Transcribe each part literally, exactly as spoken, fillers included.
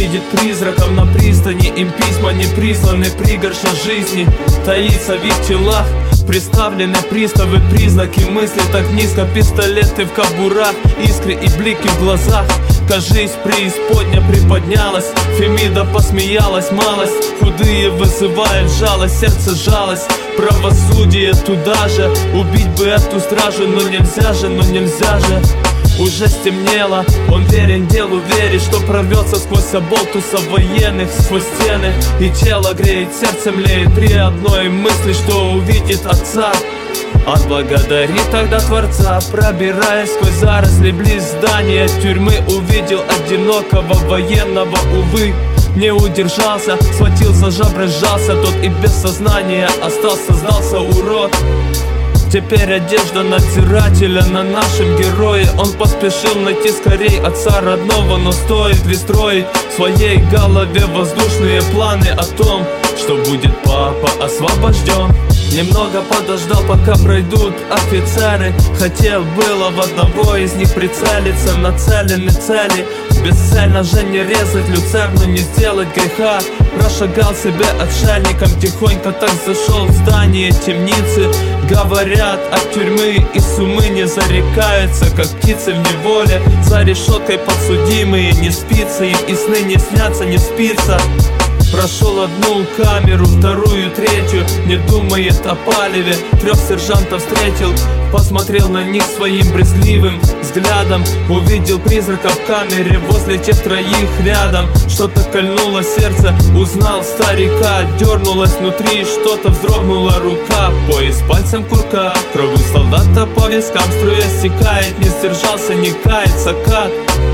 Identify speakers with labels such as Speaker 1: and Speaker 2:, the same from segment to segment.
Speaker 1: видит призраков на пристани. Им письма не присланы, пригоршня жизни таится в их телах. Представлены приставы, признаки мысли так низко. Пистолеты в кобурах, искры и блики в глазах. Кажись, преисподня приподнялась, Фемида посмеялась, малость. Худые вызывают жалость, сердце жалость. Правосудие туда же, убить бы эту стражу, но нельзя же, но нельзя же. Уже стемнело, он верен делу, верит, что прорвется сквозь оболтуса военных, сквозь стены. И тело греет, сердце млеет при одной мысли, что увидит отца. Он благодарит тогда Творца, пробираясь сквозь заросли близ здания тюрьмы. Увидел одинокого военного, увы, не удержался, схватил за жабры, сжался тот и без сознания остался, сдался урод. Теперь одежда надзирателя на нашем герое. Он поспешил найти скорей отца родного, но стоит ли строить в своей голове воздушные планы о том, что будет папа освобожден? Немного подождал, пока пройдут офицеры. Хотел было в одного из них прицелиться, нацелены цели. Бесцельно же не резать люцерну, не сделать греха. Прошагал себе отшельником, тихонько так зашел в здание темницы. Говорят, от тюрьмы и сумы не зарекаются, как птицы в неволе. За решеткой подсудимые, не спится им и сны не снятся, не спится. Прошел одну камеру, вторую, третью, не думает о палеве. Трех сержантов встретил, посмотрел на них своим брезгливым взглядом. Увидел призрака в камере возле тех троих рядом. Что-то кольнуло сердце, узнал старика. Дернулось внутри, что-то вздрогнула рука. Пояс пальцем курка, кровь у солдата по вискам струя стекает. Не сдержался, не кается, как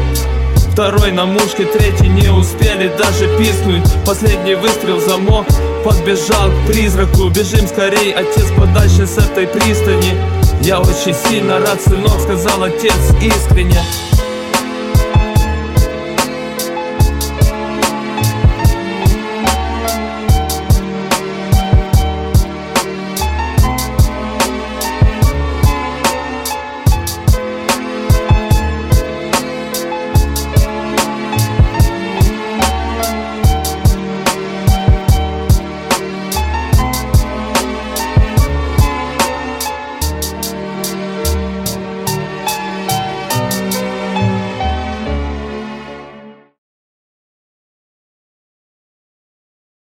Speaker 1: второй на мушке, третий не успели даже пискнуть. Последний выстрел, замок, подбежал к призраку. Бежим скорей, отец, подальше с этой пристани. Я очень сильно рад, сынок, сказал отец искренне.